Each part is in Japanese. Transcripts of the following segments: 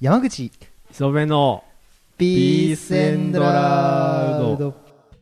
山口磯部のピースエンドラウド。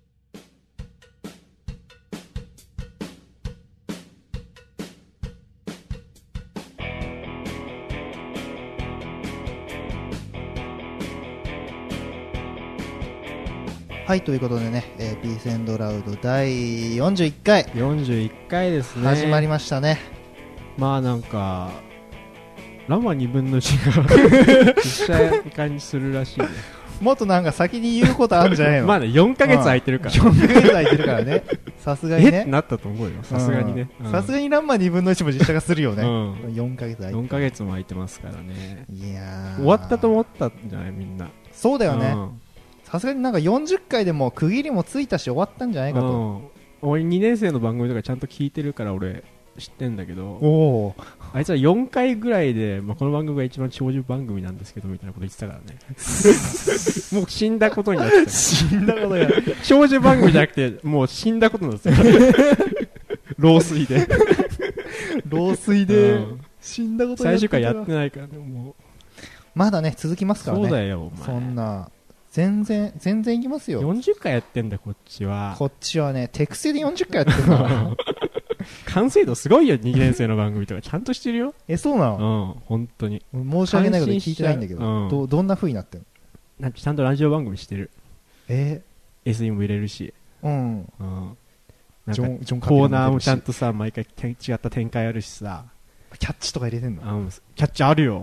はい、ということでね、ピースエンドラウド第41回 41回ですね。 始まりましたね。 まあなんかラマ2分の1が実写化にするらしいね。 もっとなんか先に言うことあるんじゃないのまあね、4ヶ月空いてるから、 4ヶ月空いてるからね。さすがにねってなったと思うよ、さすがにね。 さすがにランマ2分の1も実写化するよね。 うん、 4ヶ月空いてる。 4ヶ月も空いてますからね。 いやー、 終わったと思ったんじゃないみんな。 そうだよね。さすがになんか40回でも区切りもついたし終わったんじゃないかと。 俺2年生の番組とかちゃんと聞いてるから俺知ってんだけど、 おあいつは4回ぐらいで、まあ、この番組が一番長寿番組なんですけどみたいなこと言ってたからね。もう死んだことになってた。 死んだことや。 長寿番組じゃなくてもう死んだことなんですよ。老衰で。 老衰で死んだこと最終回やってないからね。もうまだね続きますからね。 そうだよお前。 そんな全然いきますよ。 40回やってんだこっちは。 こっちはね手癖で40回やってるから完成度すごいよ。2年生の番組とかちゃんとしてるよ。 そうなの。 本当に申し訳ないこと聞いてないんだけど、どんな風になってるの？ちゃんとラジオ番組してる。SE も入れるし、 なんかコーナーもちゃんとさ毎回違った展開あるしさ。 キャッチとか入れてんの？ キャッチあるよ。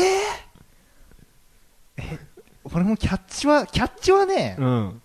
俺もキャッチはね、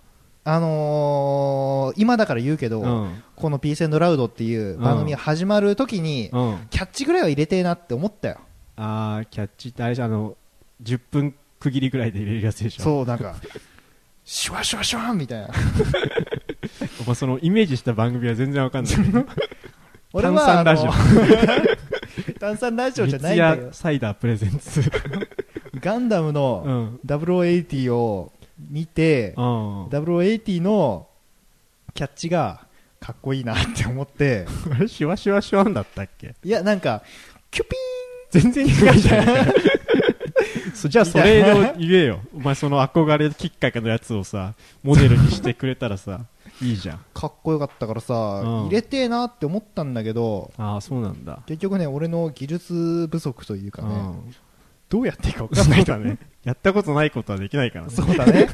今だから言うけど、このピースエンドラウドっていう番組が始まるときに、キャッチぐらいは入れてえなって思ったよ。 キャッチってあれじゃ10分区切りぐらいで入れるやつでしょ。 そう、なんかシュワシュワシュワンみたいな。 お前そのイメージした番組は全然わかんない。 俺は炭酸ラジオ。 炭酸ラジオじゃないんだよ。 サイダープレゼンツ。 ガンダムの0080を見て、0080のキャッチがかっこいいなって思って。 あれシュワシュワシュワンだったっけ？ いや、なんかキュピーン全然違うじゃん。じゃあそれを言えよ。お前その憧れきっかけのやつをさモデルにしてくれたらさいいじゃん。 かっこよかったからさ、入れてえなって思ったんだけど、 そうなんだ。 結局ね俺の技術不足というかね、どうやっていいか分かんないからね。 やったことないことはできないからね。 そうだね。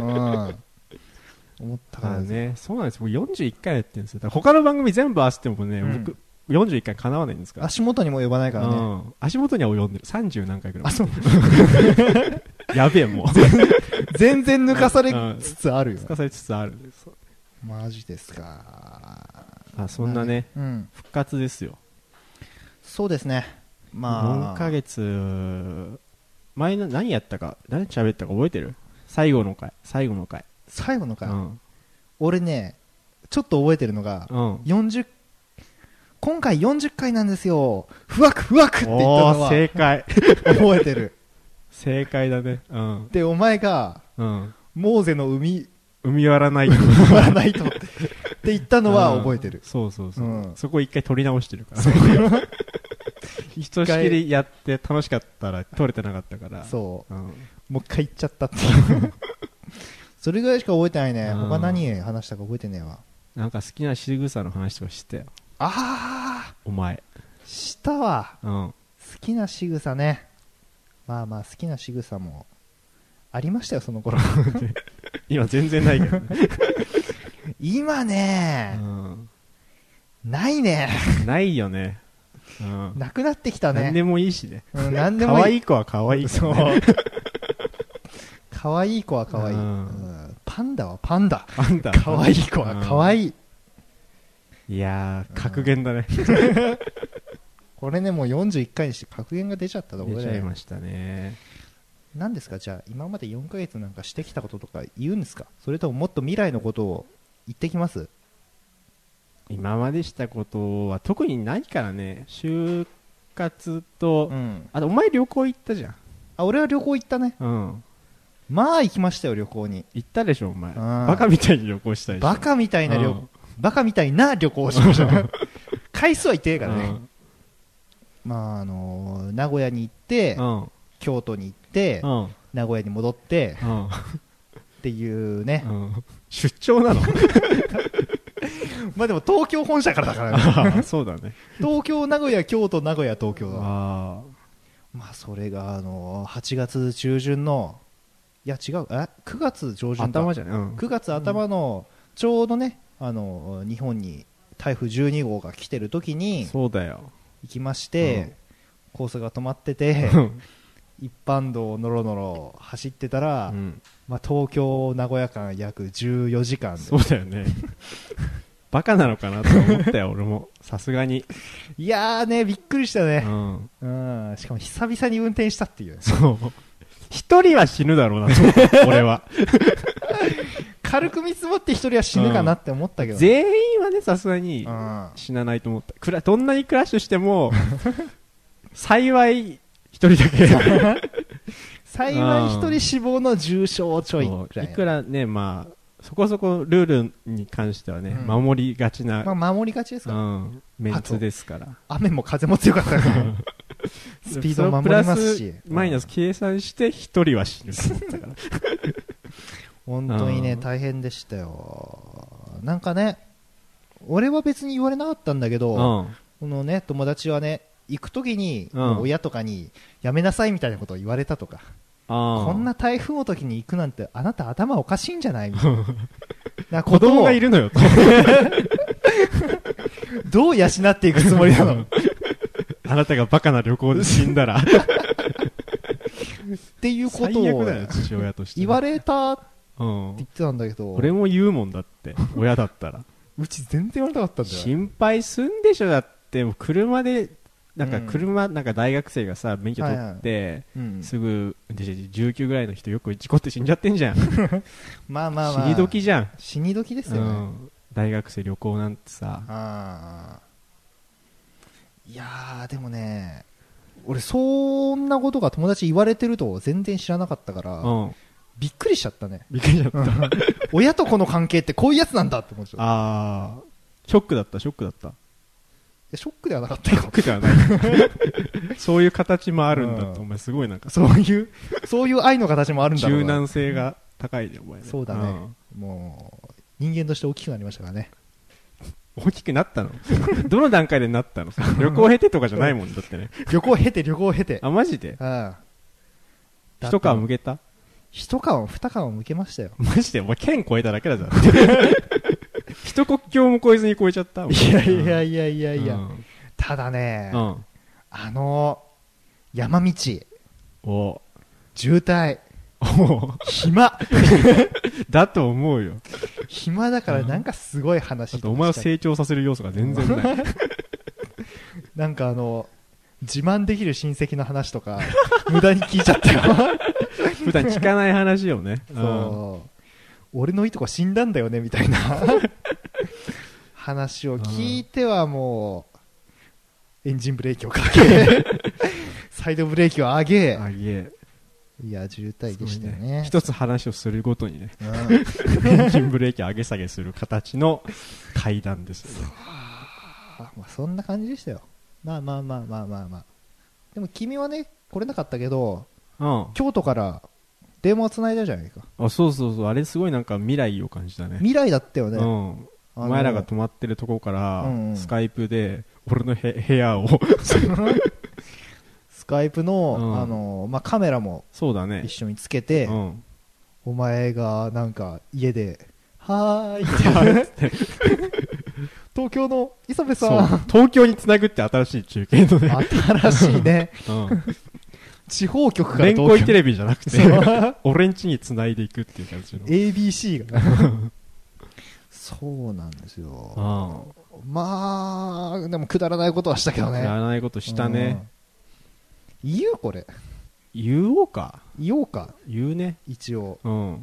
思ったからね。そうなんです。もう41回やってるんですよ。だから他の番組全部合わせてもね、僕41回叶わないんですから。 足元にも及ばないからね。 足元には及んでる。30何回くらい。やべえもう。 全然抜かされつつあるよ。 抜かされつつある。 マジですか。 そんなね、復活ですよ。 そうですね。 4ヶ月前何やったか何喋ったか覚えてる？最後の回。 俺ねちょっと覚えてるのが、今回40回なんですよ、ふわくふわくって言ったのは正解。 覚えてる。 正解だね。 でお前が、モーゼの海割らないとって言ったのは覚えてる。 そう、そこ一回撮り直してるから。ひとしきりやって楽しかったら撮れてなかったから。 そう、もう一回言っちゃったっていう。それぐらいしか覚えてないね。他何話したか覚えてねえわ。 なんか好きな仕草の話とかしてよ。お前したわ。好きな仕草ね。まあ好きな仕草もありましたよその頃。 今全然ないけどね。 今ね、ないね。 ないよね。 なくなってきたね。 何でもいいしね。 何でもいい。 可愛い子は可愛い。 そう。可愛い子は可愛い。パンダはパンダ。可愛い子は可愛い。 いやー格言だね。 これねもう41回にして格言が出ちゃったところで。 出ちゃいましたね。 何ですかじゃあ今まで4ヶ月なんかしてきたこととか言うんですか？それとももっと未来のことを言ってきます？ 今までしたことは特にないからね。就活と、あとお前旅行行ったじゃん。 俺は旅行行ったね。まあ行きましたよ旅行に。 行ったでしょお前。バカみたいに旅行したでしょ。 バカみたいな旅行をしました。回数は行ってるからね。名古屋に行って、京都に行って、名古屋に戻って、っていうね、 出張なのまあでも東京本社からだからねそうだね。 東京、名古屋、京都、名古屋、東京だ。まあそれが8月中旬の、いや違う、9月上旬頭じゃない、 9月頭のちょうどね、日本に台風12号が来てる時にそうだよ行きまして、コースが止まってて一般道をのろのろ走ってたら、まあ、東京名古屋間約14時間で。 そうだよねバカなのかなと思ったよ俺もさすがに。 いやーね、びっくりしたね、しかも久々に運転したっていう。 そう一人は死ぬだろうなと俺は軽く見積もって一人は死ぬかなって思ったけど、 全員はねさすがに死なないと思った。どんなにクラッシュしても幸い一人だけ幸い一人死亡の重傷ちょいくらい。 いくらね、まあそこそこルールに関してはね、守りがちな、 まあ、守りがちですから、 メンツですから。 雨も風も強かったからスピードも守りますし、 マイナス計算して一人は死ぬと思ったから本当にね、大変でしたよ。なんかね、俺は別に言われなかったんだけど、このね、友達はね、行く時に親とかにやめなさいみたいなことを言われたとか、こんな台風の時に行くなんてあなた頭おかしいんじゃないみたいな子供がいるのよどう養っていくつもりなのあなたがバカな旅行で死んだらっていうことを父親として言われたって言ってたんだけど、 俺も言うもんだって親だったらうち全然言われなかったんだよ。 心配すんでしょ。だって車でなんかなんか大学生がさ免許取って、すぐ19ぐらいの人よく事故って死んじゃってんじゃんまあまあまあ死に時じゃん。 死に時ですよね、 大学生旅行なんてさ。 いやーでもね、俺そんなことが友達言われてると全然知らなかったから、びっくりしちゃったね。 びっくりしちゃった親と子の関係ってこういうやつなんだって思っちゃった。 ショックだった。ショックではなかったよ。 ショックではないそういう形もあるんだって、お前すごいなんかそういう愛の形もあるんだろうな。 柔軟性が高いね、お前ね。 そうだね、もう人間として大きくなりましたからね。 大きくなったのどの段階でなったの旅行経てとかじゃないもんだってね。 旅行経て。 あ、マジで？一皮むけた？ 一皮二皮むけましたよ。 マジで？お前県越えただけだぞ一国境も越えずに越えちゃった。 いや、ただね、山道渋滞暇だと思うよ。 暇だからなんかすごい話、 お前を成長させる要素が全然ないなんか自慢できる親戚の話とか無駄に聞いちゃったよ普段聞かない話をね。 俺のいとこ死んだんだよねみたいな話を聞いてはもうエンジンブレーキをかけサイドブレーキを上げいや渋滞でしたね。 一つ話をするごとにね、エンジンブレーキ上げ下げする形の階段ですよね。 まあそんな感じでしたよ。まあでも君はね来れなかったけど、京都から電話をつないだじゃないか。 そう、あれすごいなんか未来を感じたね。 未来だったよね。 お前らが泊まってるとこからスカイプで俺の部屋をスカイプの、まあ、カメラも一緒につけて、お前がなんか家ではーいって東京の磯部さん、 東京につなぐって新しい中継のね新しいね、地方局から連恋テレビじゃなくて俺ん家につないでいくっていう感じの ABC がそうなんですよ。まあでもくだらないことはしたけどね。 くだらないことしたね。 言うこれ言おうか。 言うね一応。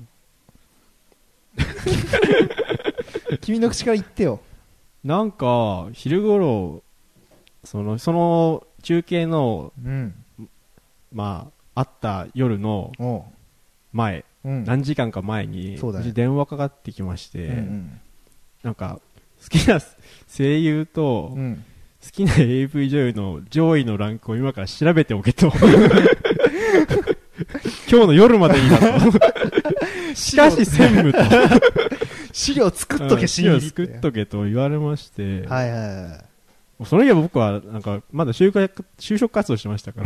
君の口から言ってよ。 なんか昼頃その中継の、まああった夜の前、何時間か前に電話かかってきまして、なんか好きな声優と、好きな AV 女優の上位のランクを今から調べておけと今日の夜までいいなと。しかし専務と。 資料作っとけ、 資料作っとけと言われまして。 はいはいはい。 その日は僕は、なんか、まだ就職活動してましたから。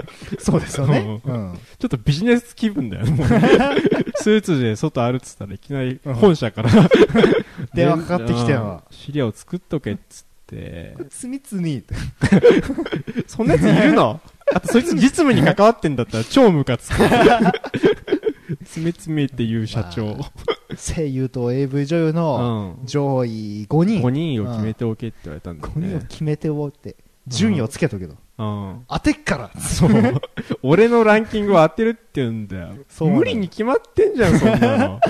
そうですよね。 ちょっとビジネス気分だよね。スーツで外歩ってたらいきなり本社から電話かかってきてよ。 資料作っとけっつって。 つみつみ。 そんなやついるの？あとそいつ実務に関わってんだったら超ムカつく。つめつめっていう社長。 声優と AV 女優の上位5人。 5人を決めておけって言われたんだよね。 5人を決めておって、順位をつけとけと。当てっから。 そう。俺のランキングを当てるって言うんだよ。無理に決まってんじゃん、そんなの。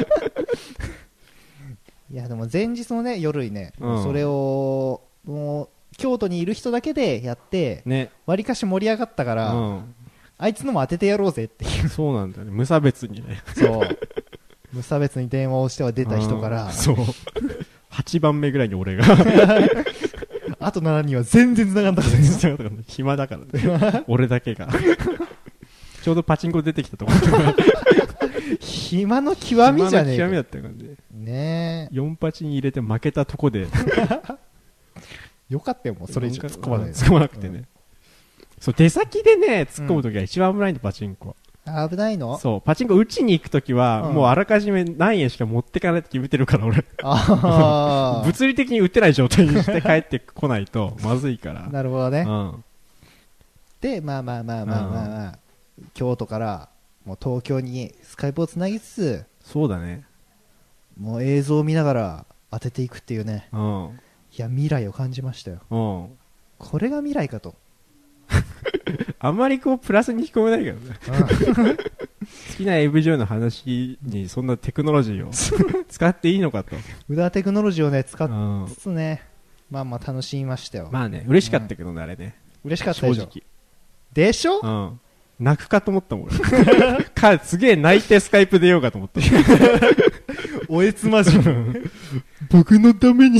いや、でも前日のね、夜にね、それを、もう、京都にいる人だけでやって、割かし盛り上がったから、あいつのも当ててやろうぜっていう。 そうなんだよね。無差別にね。 そう。無差別に電話をしては出た人から。 そう。8番目ぐらいに俺が。 あと7人は全然繋がんなかった。 暇だからね。俺だけが。ちょうどパチンコ出てきたと思って。 暇の極みじゃねえか。 極みだったよね。 ねえ。 4パチに入れて負けたとこで。 よかったよ、もうそれ以上突っ込まない。 突っ込まなくてね。そう、出先でね、突っ込むときは一番危ないの、パチンコ。 危ないの？ そう、パチンコ打ちに行くときは、もうあらかじめ何円しか持ってかないって決めてるから、俺。物理的に打てない状態にして帰ってこないと、まずいから。 なるほどね。で、まあ、京都から、もう東京にスカイプをつなぎつつ、 そうだね。 もう映像を見ながら当てていくっていうね。いや、未来を感じましたよ。これが未来かと。 あんまりこうプラスに聞こえないけどね。好きな AV 女優の話にそんなテクノロジーを使っていいのかと。 裏テクノロジーをね、使っつつね、まあまあ楽しみましたよ。 まあね、嬉しかったけどね、あれね。 嬉しかったでしょ。 正直。 でしょ？ 泣くかと思ったもん。すげえ泣いてスカイプ出ようかと思った。 おえつまじ。僕のために。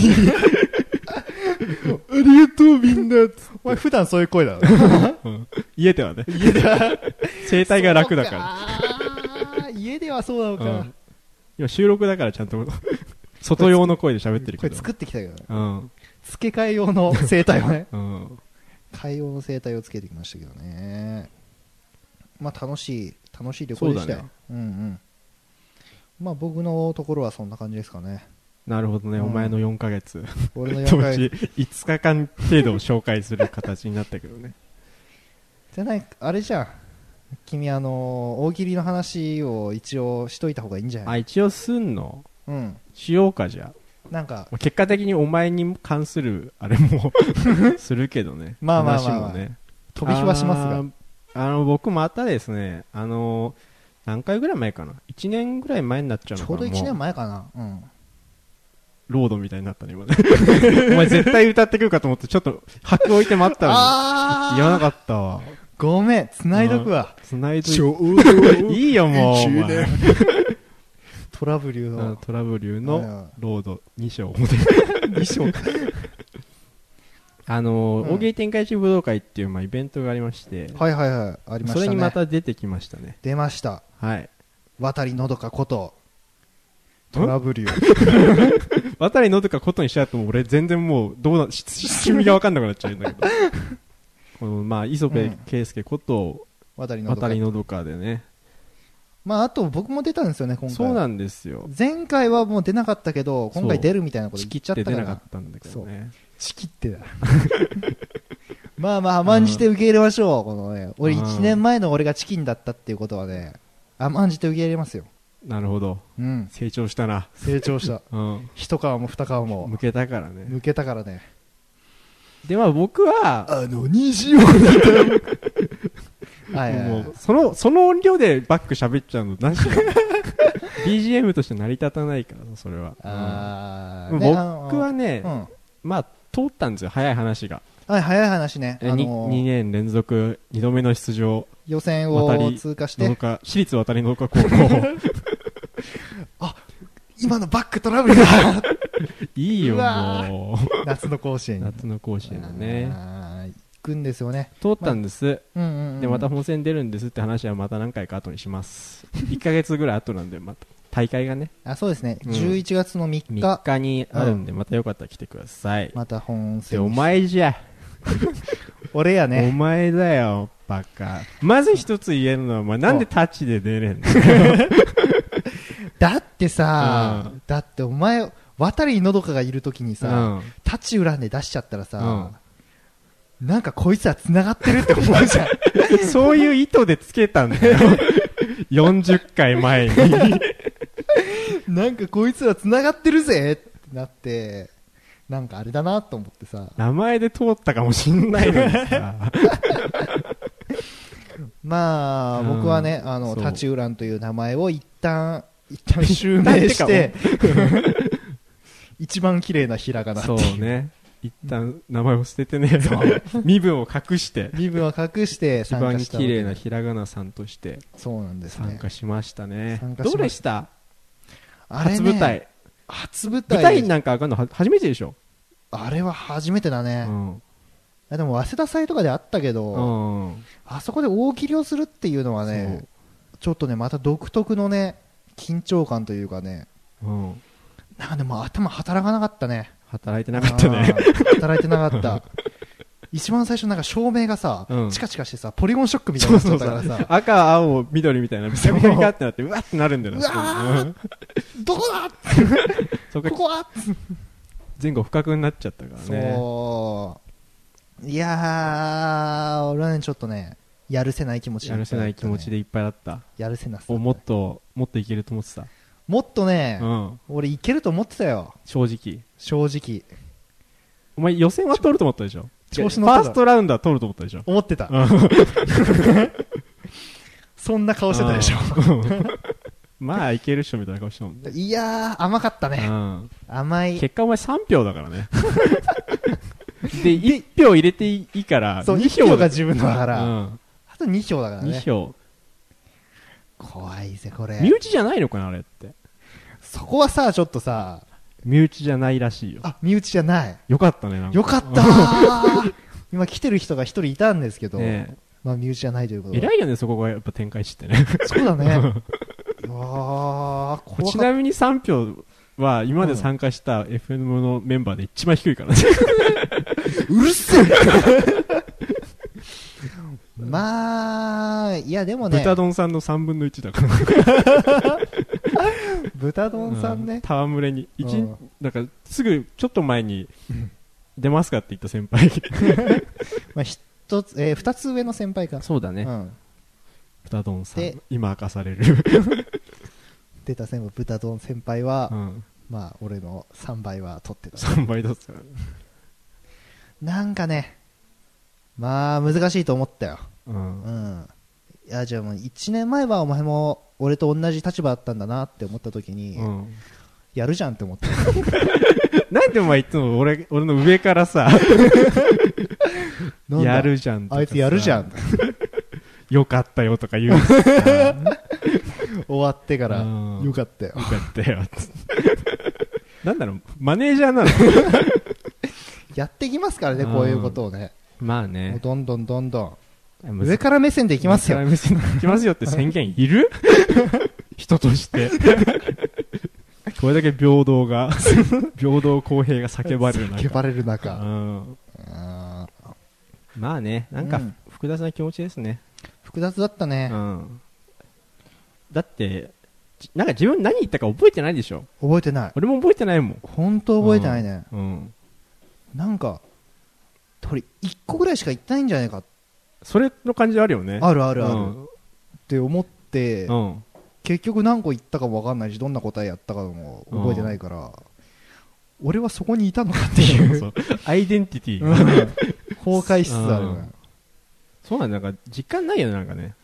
ありがとうみんな。お前普段そういう声だろ。 家ではね。 家では。 声帯が楽だから。 家ではそうなのか。 今収録だからちゃんと外用の声で喋ってるけど。 これ作ってきたけどね。付け替え用の声帯をね。替え用の声帯をつけてきましたけどね。まあ楽しい旅行でしたよ。まあ僕のところはそんな感じですかね。 なるほどね、お前の4ヶ月。 俺の4ヶ月。 5日間程度を紹介する形になったけどね。 じゃない、あれじゃん。君大喜利の話を一応しといた方がいいんじゃない？ あ、一応すんの？しようか、じゃあ。 なんか。 結果的にお前に関する、あれもするけどね。 まあまあまあ、まあね。飛び火はしますが。 僕またですね、何回ぐらい前かな？ 1 年ぐらい前になっちゃうのかな？ ちょうど1年前かな。 ロードみたいになったね、今ね。お前絶対歌ってくるかと思って、ちょっと拍置いて待ったのに。言わなかったわ。 ごめん、繋いどくわ。 繋いどく。いいよ、もう。 トラブリューのロード2章。 2章か。 大喜利展開中武道会っていうイベントがありまして。 はいはいはい。ありましたね。 それにまた出てきましたね。 出ました。 はい。 渡のどかこと。トラブリュー。 渡のどかことにしちゃうと俺全然もう仕組みが分かんなくなっちゃうんだけど。この磯部圭介こと渡のどかでね。 まああと僕も出たんですよね、今回。 そうなんですよ。 前回はもう出なかったけど、今回出るみたいなこと言っちゃったから。 出なかったんだけどね。 仕切ってだ。まあまあ甘んじて受け入れましょう。このね、俺1年前の俺がチキンだったっていうことはね、甘んじて受け入れますよ。 なるほど。成長したな。 成長した。一皮も二皮も。 向けたからね。 向けたからね。 で、僕は、 虹をだったもう、その音量でバック喋っちゃうの、なしだ。BGM として成り立たないから、それは。僕はね、まあ、通ったんですよ、早い話が。 はい、早い話ね。 2年連続2度目の出場。 予選を通過して。 私立渡りのどか高校。 あ、今のバックトラブルだ。 いいよ、もう。 夏の甲子園。 夏の甲子園だね。 くんですよね。 通ったんです、でまた本戦出るんですって話はまた何回か後にします1ヶ月ぐらい後なんでまた大会がね、 そうですね、11月の3日、 3日にあるんで、またよかったら来てください。 また本戦でお前じゃ俺やね、 お前だよバカ。まず一つ言えるのは、お前なんでタッチで出れんのだってさ、だってお前渡りのどかがいるときにさ、タッチ裏で出しちゃったらさ、なんかこいつは繋がってるって思うじゃんそういう意図でつけたんだよ40回前になんかこいつは繋がってるぜってなって、なんかあれだなと思ってさ、 名前で通ったかもしんないのにさまあ、僕はね、タチウランという名前を一旦襲名して一番綺麗なひらがなっていう。 そうね、一旦名前を捨ててね身分を隠して一番綺麗なひらがなさんとしてそうなんですね、 参加しましたね。 どうでした？ あれね、 初舞台なんか上がるの初めてでしょ？ あれは初めてだね、でも早稲田祭とかであったけど、あそこで大喜利をするっていうのはね、ちょっとねまた独特のね緊張感というかね、なんかでも頭働かなかったね。 働いてなかったね働いてなかった一番最初なんか照明がさ、チカチカしてさ、ポリゴンショックみたいになっちゃったからさ、 赤青緑みたいなビカビカビカってなってうわってなるんだよな。 どこだここは前後不覚になっちゃったからね。 いやー、俺はねちょっとねやるせない気持ちでいっぱいだった。 やるせなさ、ね、 もっといけると思ってた。 もっとね、俺いけると思ってたよ、正直。 お前予選は取ると思ったでしょ？ 調子乗ったファーストラウンドは取ると思ったでしょ？ 思ってたそんな顔してたでしょまあいけるっしょみたいな顔してたもんね。 いやー甘かったね、甘い。 結果お前3票だからねで1票入れていいから 2票が自分だから、あと2票だからね。 2票怖いぜこれ。 身内じゃないのかなあれって。 そこはさちょっとさ、 身内じゃないらしいよ。 身内じゃない。 よかったね。なんかよかったー今来てる人が一人いたんですけど、まあ身内じゃないということで。 偉いよねそこがやっぱ展開してねそうだねちなみに3票は今まで参加した FM のメンバーで一番低いからねうるせえまあいやでもね、 豚丼さんの3分の1だから豚丼さんね、 戯れになんかすぐちょっと前に出ますかって言った先輩まあ2つ上の先輩か。 そうだね、豚丼さん今明かされる出た豚丼先輩は、まあ俺の3倍は取ってた。 3倍だったなんかね、まあ難しいと思ったよ。いやじゃあもう1年前はお前も俺と同じ立場だったんだなって思った時に、やるじゃんって思ったなんでお前いつも俺の上からさやるじゃんとかさ、 あいつやるじゃんよかったよとか言う終わってからよかったよなんだろうマネージャーなのやっていきますからね、こういうことをね。 まあね、 もうどんどん上から目線でいきますよ。 上から目線でいきますよって宣言いる人としてこれだけ平等公平が叫ばれる中まあね、なんか複雑な気持ちですね。 複雑だったね、 だってなんか自分何言ったか覚えてないでしょ？ 覚えてない。 俺も覚えてないもん。 本当覚えてないね。なんか鳥1個ぐらいしか言ってないんじゃないか、 それの感じあるよね。 あるって思って、結局何個言ったかも分かんないし、どんな答えやったかも覚えてないから、俺はそこにいたのかっていうアイデンティティが崩壊しつつある。 そうなんだ、なんか実感ないよね、なんかね。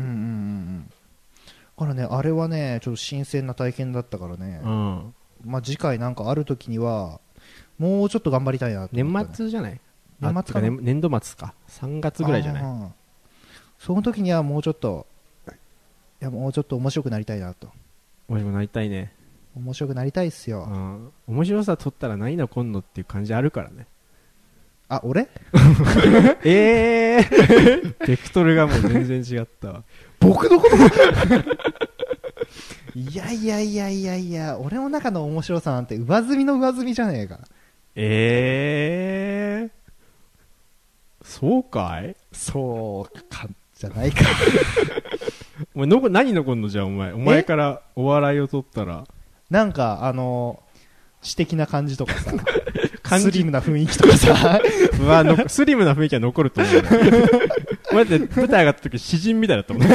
だからね、あれはねちょっと新鮮な体験だったからね、まあ次回なんかある時にはもうちょっと頑張りたいなと思った、ね、 年末じゃない？ 年末かな、 年度末か、3月ぐらいじゃない？ その時にはもうちょっと面白くなりたいなと。 面白くなりたいね。 面白くなりたいっすよ。 面白さ取ったら何のこんのっていう感じあるからね。 あ、俺ベクトルがもう全然違ったわ。 僕のこといやいやいやいやいや、俺の中の面白さなんて上積みの上積みじゃねえか。 そうかい？ そうか、じゃないか。 お前何残んの？じゃあお前からお笑いを取ったら。 なんか、詩的な感じとかさ、スリムな雰囲気とかさ、 スリムな雰囲気は残ると思う。お前って舞台上がった時詩人みたいだったもんね。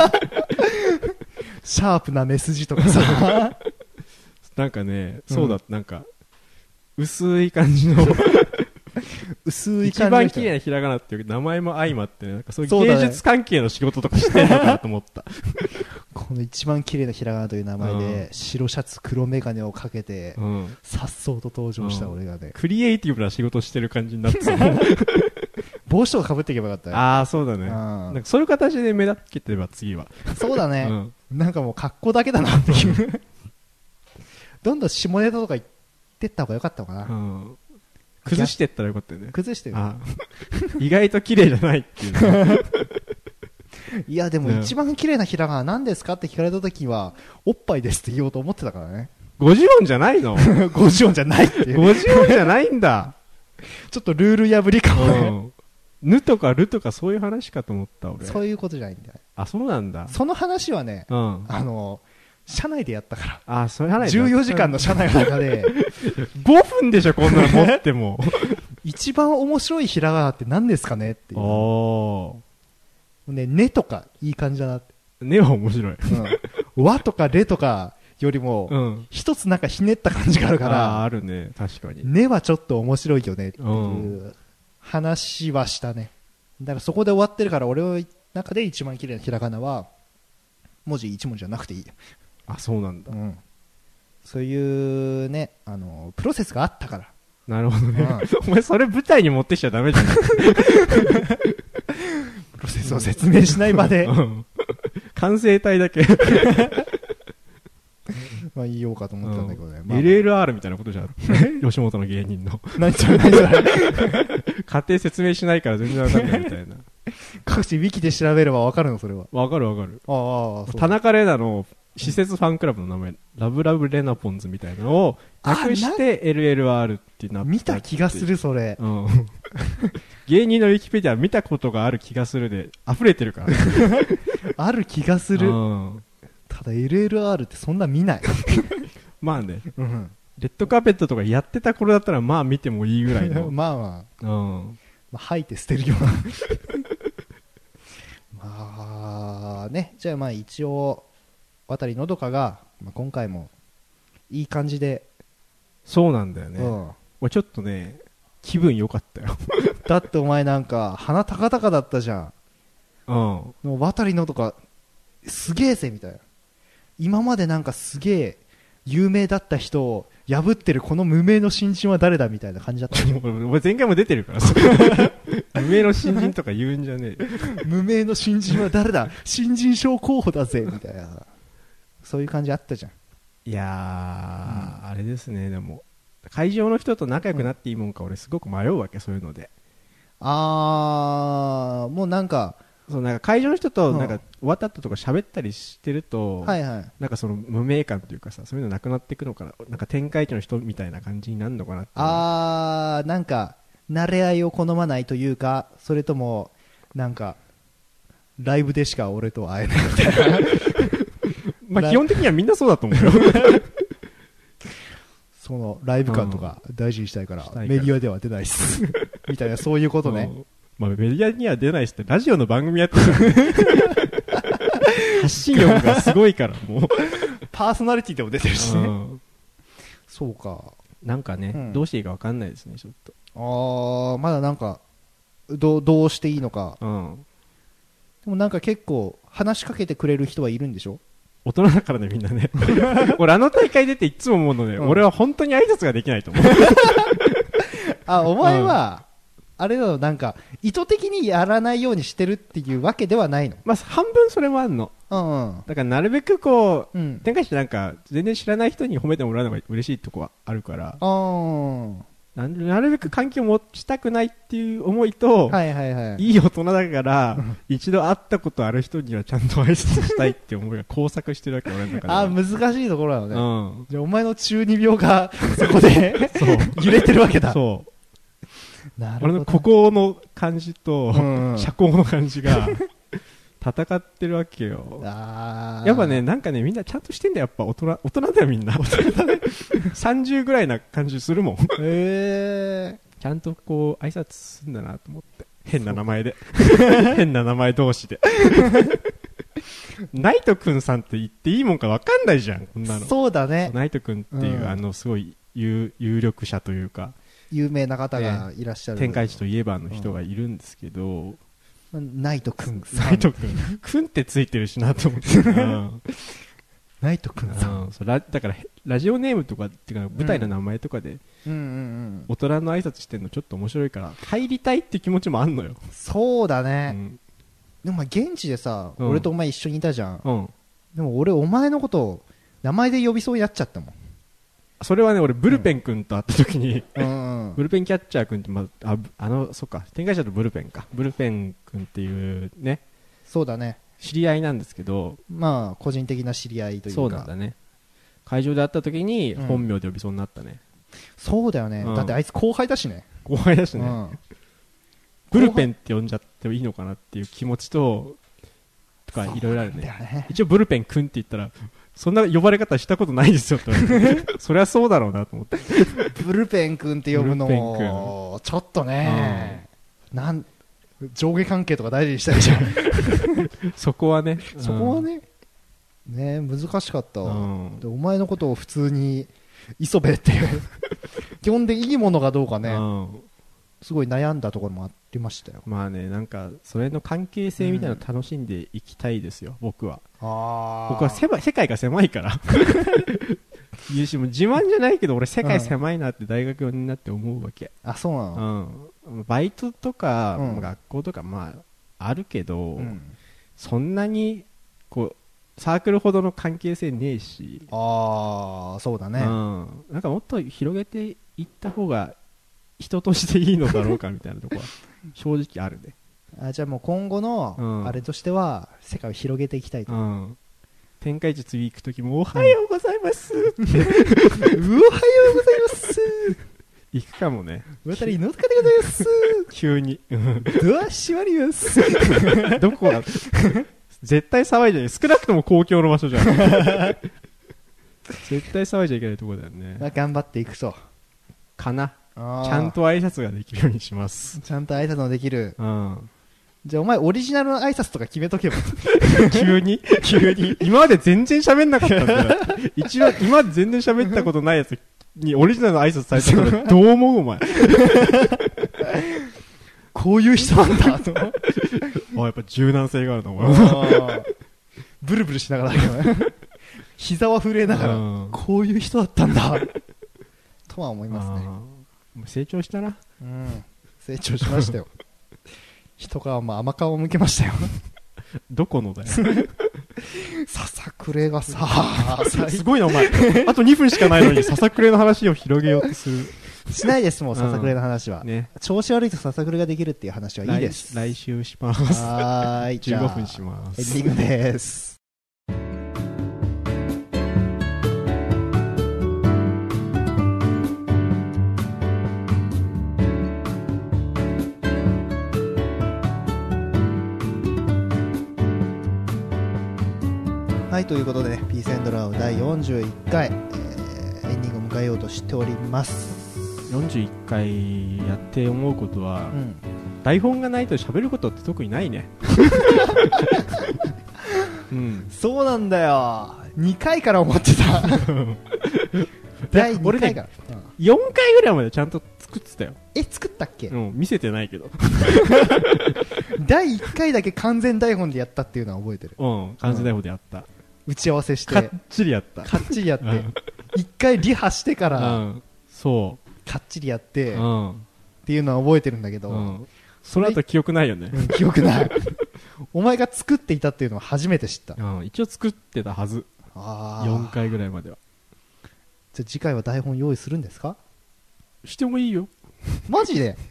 シャープな目筋とかさ、 なんかね、そうだ、なんか、薄い感じの、 薄い感じ一番綺麗なひらがなっていう名前も相まってね、なんかそういう芸術関係の仕事とかしてんのかなと思った。 この一番綺麗なひらがなという名前で、白シャツ黒メガネをかけて、さっそうと登場した俺がね、 クリエイティブな仕事してる感じになってた。 帽子とか被っていけばよかったよ。 ああ、そうだね。なんかそういう形で目立ってければ次は。 そうだね。なんかもう格好だけだなっていう。どんどん下ネタとか言ってった方がよかったのかな。 崩してったらよかったよね。 崩してる。 意外と綺麗じゃないっていう。 いやでも一番綺麗なひらがな何ですかって聞かれた時はおっぱいですって言おうと思ってたからね。 50音じゃないの ？50音じゃないっていう。 50音じゃないんだ。 ちょっとルール破りかもね。 ぬとかるとかそういう話かと思った俺。 そういうことじゃないんだよ。 あ、そうなんだ。 その話はね、社内でやったから。 あ、そういう話。 14時間の社内の中で 5分でしょこんなの持っても。 一番面白いひらがなって何ですかねっていう。ねとかいい感じだなって。 ねは面白い。 わとかれとかよりも、一つなんかひねった感じがあるから。 あるね、確かに。 ねはちょっと面白いよねっていう話はしたね。だからそこで終わってるから俺の中で一番綺麗なひらがなは文字一文字じゃなくていい。 あ、そうなんだ。 そういうね、プロセスがあったから。 なるほどね。お前それ舞台に持ってきちゃダメじゃん。プロセスを説明しない場で。 完成体だけ。 まあ言おうかと思ったんだけどね。 LLR みたいなことじゃん。吉本の芸人の。 何それ何それ。 家庭説明しないから全然わかんないみたいな。 各地ウィキで調べればわかるのそれは。 わかる。田中玲奈の施設ファンクラブの名前、ラブラブレナポンズみたいなのを略して LLR ってなった。 見た気がするそれ。 芸人のウィキペディア見たことがある気がするで溢れてるから。 ある気がする。ただ LLR ってそんな見ない。 まあね、レッドカーペットとかやってた頃だったらまあ見てもいいぐらいの。 まあ吐いて捨てるような。まあね、じゃあまあ一応渡のどかが、今回もいい感じで。 そうなんだよね。俺ちょっとね気分良かったよ。 だってお前なんか鼻高々だったじゃん。もう渡のどかすげえぜみたいな。今までなんかすげえ有名だった人を破ってるこの無名の新人は誰だみたいな感じだった。 お前前回も出てるから。無名の新人とか言うんじゃねえ。 無名の新人は誰だ、新人賞候補だぜみたいな、そういう感じあったじゃん。 いやー、あれですね。でも会場の人と仲良くなっていいもんか、俺すごく迷うわけ、そういうので。もうなんか会場の人となんか終わった後とか喋ったりしてると、なんかその無名感というかさ、そういうのなくなっていくのかな。なんか天下一の人みたいな感じになるのかなって。 なんか慣れ合いを好まないというか、それともなんかライブでしか俺と会えないみたいな。 まあ基本的にはみんなそうだと思うよ。 そのライブ感とか大事にしたいからメディアでは出ないっすみたいな、そういうことね。 まあ、メディアには出ないっすってラジオの番組やってる。発信力がすごいから、もうパーソナリティでも出てるしね。そうか。 なんかね、どうしていいか分かんないですね、ちょっと。まだなんかどうしていいのか。でもなんか結構話しかけてくれる人はいるんでしょ。 大人だからね、みんなね。俺大会出ていつも思うので、俺は本当に挨拶ができないと思う。 お前はあれだろ、なんか意図的にやらないようにしてるっていうわけではないの。 まあ半分それもあんの。だからなるべくこう、展開してなんか全然知らない人に褒めてもらうのが嬉しいとこはあるから。 なるべく関係を持ちたくないっていう思いと、いい大人だから、一度会ったことある人にはちゃんと挨拶したいって思いが交錯してるわけ、俺の中で。 あ、難しいところだよね。じゃあお前の中二病がそこで揺れてるわけだ。 そう。俺の孤高の感じと、社交の感じが、戦ってるわけよ。やっぱね、なんかね、みんなちゃんとしてんだよ。やっぱ大人だよみんな。30ぐらいな感じするもん。ちゃんとこう、挨拶すんだなと思って。変な名前で。変な名前同士で。ナイトくんさんって言っていいもんかわかんないじゃん、こんなの。 そうだね。 ナイトくんっていう、すごい有力者というか。 有名な方がいらっしゃる。 天下一といえばの人がいるんですけど、 ナイトくん。 ナイトくん。くんってついてるしなと思って。 ナイトくんさん。 だからラジオネームとかっていうか舞台の名前とかで大人の挨拶してんのちょっと面白いから入りたいって気持ちもあんのよ。 そうだね。でも現地でさ、俺とお前一緒にいたじゃん。でも俺お前のことを名前で呼びそうになっちゃったもん。 それはね、俺ブルペン君と会った時に、ブルペンキャッチャー君って、そっか、天下者とブルペンか。ブルペン君っていうね。 そうだね。 知り合いなんですけど。 まあ、個人的な知り合いというか。 そうなんだね。会場で会った時に、本名で呼びそうになったね。 そうだよね。だってあいつ後輩だしね。 後輩だしね。ブルペンって呼んじゃってもいいのかなっていう気持ちとか、いろいろあるね。一応ブルペン君って言ったら、そんな呼ばれ方したことないですよって言われてそりゃそうだろうなと思ってブルペン君って呼ぶのもちょっとね、上下関係とか大事にしたいじゃんそこはね難しかった、でお前のことを普通に磯部っていう基本的にいいものかどうかね、すごい悩んだところもありましたよ。 まあね、なんかそれの関係性みたいなの楽しんでいきたいですよ、僕は。僕は世界が狭いから言うしも自慢じゃないけど俺世界狭いなって大学4年になって思うわけ。 あ、そうなの。 バイトとか、学校とかまああるけど、そんなにこうサークルほどの関係性ねえし。 そうだね。 なんかもっと広げていった方が人としていいのだろうかみたいなところは正直あるね。 じゃあもう今後のあれとしては世界を広げていきたいと。 天下一次行く時もおはようございますっておはようございます行くかもね。 渡りの塚でございます急にドア閉まりますどこが絶対騒いじゃない。少なくとも公共の場所じゃん絶対騒いじゃいけないところだよね。 頑張っていくとかな。ちゃんと挨拶ができるようにします。 ちゃんと挨拶もできる。じゃあお前オリジナルの挨拶とか決めとけば急に今まで全然喋んなかったんだよ一応今まで全然喋ったことないやつにオリジナルの挨拶されたからどう思うお前こういう人なんだとやっぱ柔軟性があるなお前ブルブルしながら膝は震えながらこういう人だったんだとは思いますね。 成長したな。 成長しましたよ一皮も甘皮を向けましたよどこのだよささくれがさすごいなお前あと2分しかないのにささくれの話を広げようとする。 しないですもうささくれの話は、調子悪いとささくれができるっていう話はいいです。 来週します。15分します。 エンディングです。はい、ということで、ピースエンドラウ第41回、エンディングを迎えようとしております。 41回やって思うことは、台本がないと喋ることって特にないねそうなんだよ。2回から思ってた第2回から、 4回ぐらいまでちゃんと作ってたよ。 作ったっけ？ 見せてないけど第1回だけ完全台本でやったっていうのは覚えてる。 完全台本でやった、 打ち合わせしてかっちりやったって1回リハしてから、 そうかっちりやって、っていうのは覚えてるんだけど、 その後記憶ないよね。 記憶ないお前が作っていたっていうのは初めて知った。 一応作ってたはず。4回ぐらいまでは。 じゃあ次回は台本用意するんですか？ してもいいよ。 マジで？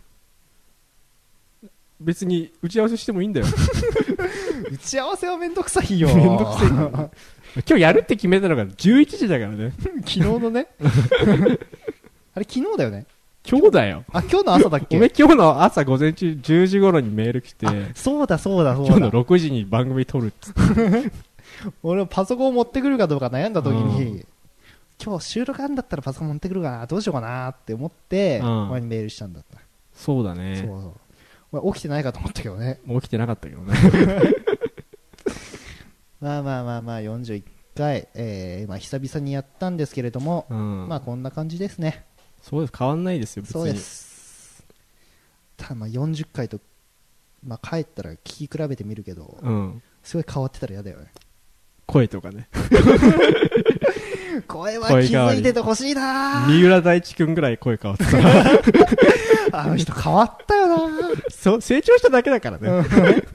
別に打ち合わせしてもいいんだよ。 打ち合わせはめんどくさいよ。 めんどくさいからね。今日やるって決めたのが11時だからね。 昨日のね。あれ昨日だよね。 今日だよ。 あ、今日の朝だっけ？ 俺今日の朝午前中10時頃にメール来て。 そうだそうだそうだ。 今日の6時に番組撮るっつって。 俺パソコン持ってくるかどうか悩んだ時に、今日収録あるんだったらパソコン持ってくるかな、どうしようかなって思って、お前にメールしたんだった。 そうだね。 そうそう。お前起きてないかと思ったけどね。 もう起きてなかったけどね。 まあ41回、まあ久々にやったんですけれども、まあこんな感じですね。 そうです、変わんないですよ、別に。 そうです。ただまあ40回と、まあ帰ったら聞き比べてみるけど、すごい変わってたら嫌だよね。 声とかね。 声は気づいててほしいな。 三浦大知くんぐらい声変わってた。あの人変わったよな。 そう、成長しただけだからね。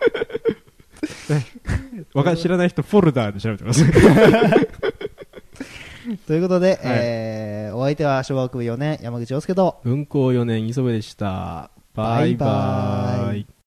知らない人フォルダーで調べてください。 ということで、お相手は小学部4年山口洋介と文校4年磯部でした。バイバーイ。